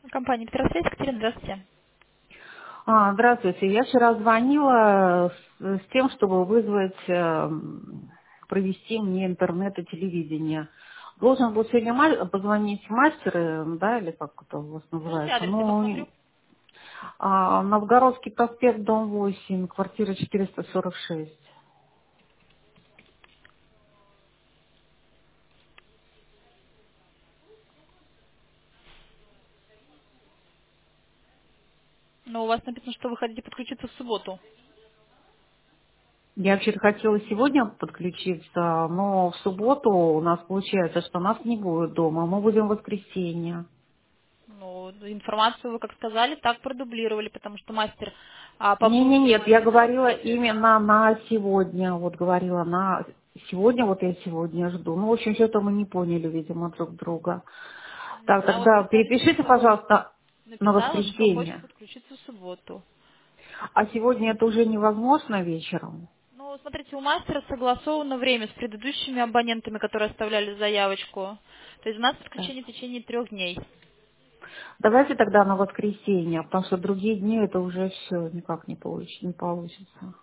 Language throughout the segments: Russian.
Компания Петросвязь, Екатерина, здравствуйте. Здравствуйте. Я вчера звонила с тем, чтобы вызвать, провести мне интернет и телевидение. Должен был сегодня позвонить мастер, да, или как это у вас Скажите называется. адрес, я посмотрю. Новгородский проспект, дом 8, квартира 446. Но у вас написано, что вы хотите подключиться в субботу. Я вообще-то хотела сегодня подключиться, но в субботу у нас получается, что нас не будет дома. Мы будем в воскресенье. Ну, информацию вы, как сказали, так продублировали, потому что мастер по Не, будням нет, я не говорила работает. именно на сегодня. Вот говорила на сегодня, вот я сегодня жду. Ну, в общем, что-то мы не поняли, видимо, друг друга. Так, А вот тогда писали, перепишите, что пожалуйста, на написала, что хочет воскресенье. подключиться в субботу. А сегодня это уже невозможно вечером? Ну, смотрите, у мастера согласовано время с предыдущими абонентами, которые оставляли заявочку. То есть у нас Так. подключение в течение 3 дней. Давайте тогда на воскресенье, потому что другие дни это уже все никак не получится.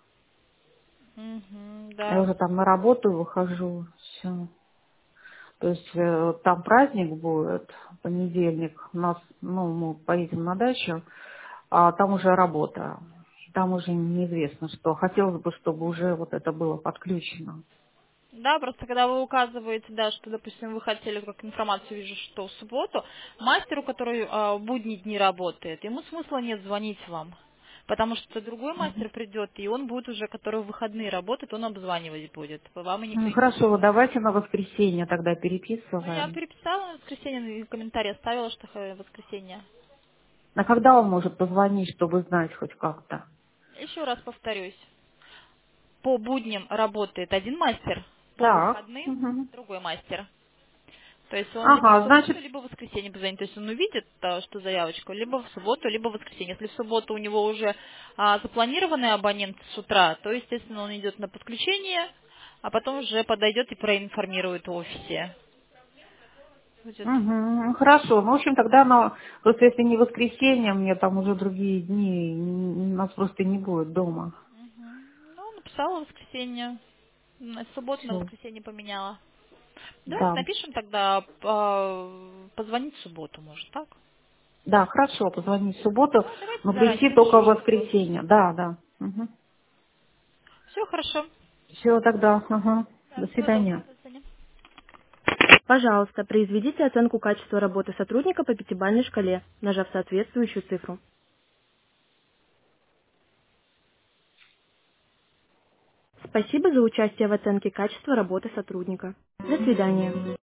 Угу, Я да. уже там на работу выхожу, все. То есть там праздник будет, понедельник, у нас, ну, мы поедем на дачу, а там уже работа. Там уже неизвестно что. Хотелось бы, чтобы уже вот это было подключено. Да, просто когда вы указываете, да, что, допустим, вы хотели, как информацию вижу, что в субботу, мастеру, который в будние дни работает, ему смысла нет звонить вам. Потому что другой мастер придет, и он будет уже, который в выходные работает, он обзванивать будет. Вам и никто не Хорошо, позвонит. давайте на воскресенье тогда Ну, я переписываем. переписала на воскресенье, и комментарий оставила, что воскресенье. А когда он может позвонить, чтобы знать хоть как-то? Еще раз повторюсь. По будням работает один мастер, по Так. выходным Мгм. другой мастер. То есть он либо в Ага, субботу, значит, либо в воскресенье позвонит. То есть он увидит, что заявочку, либо в субботу, либо в воскресенье. Если в субботу у него уже запланированный абонент с утра, то, естественно, он идет на подключение, а потом уже подойдет и проинформирует в офисе. Будет. хорошо. Ну, в общем, тогда, просто если не воскресенье, мне там уже другие дни, нас просто не будет дома. Мгм. Ну, написала в воскресенье. На субботу на Все. воскресенье поменяла. Давайте Да. напишем тогда, позвонить в субботу, может, так? Да, хорошо, позвонить в субботу, Да, давайте но заранее прийти только напишу, в что... воскресенье. Да, да. Все хорошо. Все тогда. Ага. Да, До всего доброго, свидания. до свидания. Пожалуйста, произведите оценку качества работы сотрудника по пятибалльной шкале, нажав соответствующую цифру. Спасибо за участие в оценке качества работы сотрудника. До свидания.